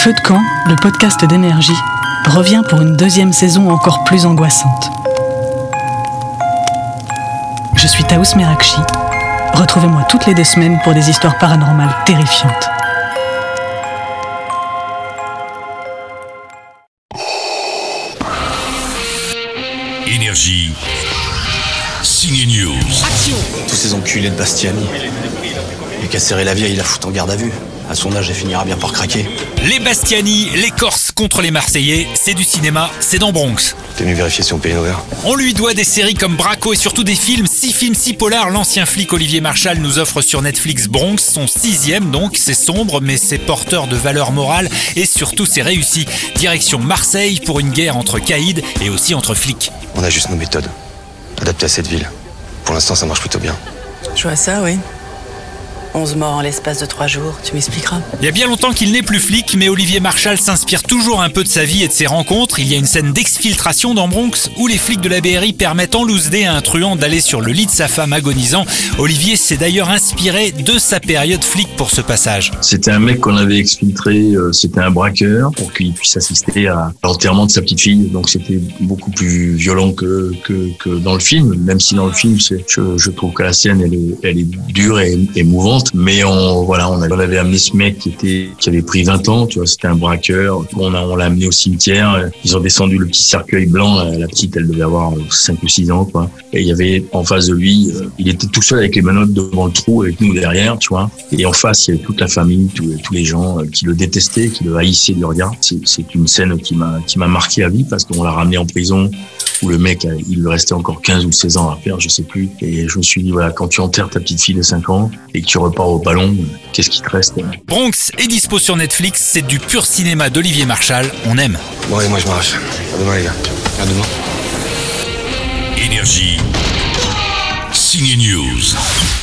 Feu de camp, le podcast d'Énergie, revient pour une deuxième saison encore plus angoissante. Je suis Taous Merakchi. Retrouvez-moi toutes les 2 semaines pour des histoires paranormales terrifiantes. Énergie. Signe News. Action. Tous ces enculés de Bastiani. Et qu'à serrer la vieille, il la fout en garde à vue. À son âge, elle finira bien par craquer. Les Bastiani, les Corses contre les Marseillais, c'est du cinéma, c'est dans Bronx. T'es venu vérifier si on payait nos verres. On lui doit des séries comme Braco et surtout des films, 6 films, 6 polars. L'ancien flic Olivier Marchal nous offre sur Netflix Bronx, son 6e donc. C'est sombre, mais c'est porteur de valeurs morales et surtout c'est réussi. Direction Marseille pour une guerre entre caïds et aussi entre flics. On a juste nos méthodes, adaptées à cette ville. Pour l'instant, ça marche plutôt bien. Je vois ça, oui. 11 morts en l'espace de 3 jours, tu m'expliqueras. Il y a bien longtemps qu'il n'est plus flic, mais Olivier Marchal s'inspire toujours un peu de sa vie et de ses rencontres. Il y a une scène d'exfiltration dans Bronx où les flics de la BRI permettent en loose day à un truand d'aller sur le lit de sa femme agonisant. Olivier s'est d'ailleurs inspiré de sa période flic pour ce passage. C'était un mec qu'on avait exfiltré, c'était un braqueur pour qu'il puisse assister à l'enterrement de sa petite fille. Donc c'était beaucoup plus violent que dans le film, même si dans le film, je trouve que la scène elle est dure et émouvante. Mais on avait amené ce mec qui avait pris 20 ans, tu vois, c'était un braqueur. On l'a amené au cimetière. Ils ont descendu le petit cercueil blanc. La petite, elle devait avoir 5 ou 6 ans, quoi. Et il y avait en face de lui, il était tout seul avec les menottes devant le trou, avec nous derrière, tu vois. Et en face, il y avait toute la famille, tous les gens qui le détestaient, qui le haïssaient du regard. C'est une scène qui m'a marqué à vie parce qu'on l'a ramené en prison où le mec, il lui restait encore 15 ou 16 ans à faire, je sais plus. Et je me suis dit, voilà, quand tu enterres ta petite fille de 5 ans et que tu repars au ballon, qu'est-ce qui te reste? Bronx est dispo sur Netflix, c'est du pur cinéma d'Olivier Marchal, on aime. Bon, allez, moi je m'arrache. À demain, les gars. À demain. Énergie. Signe News.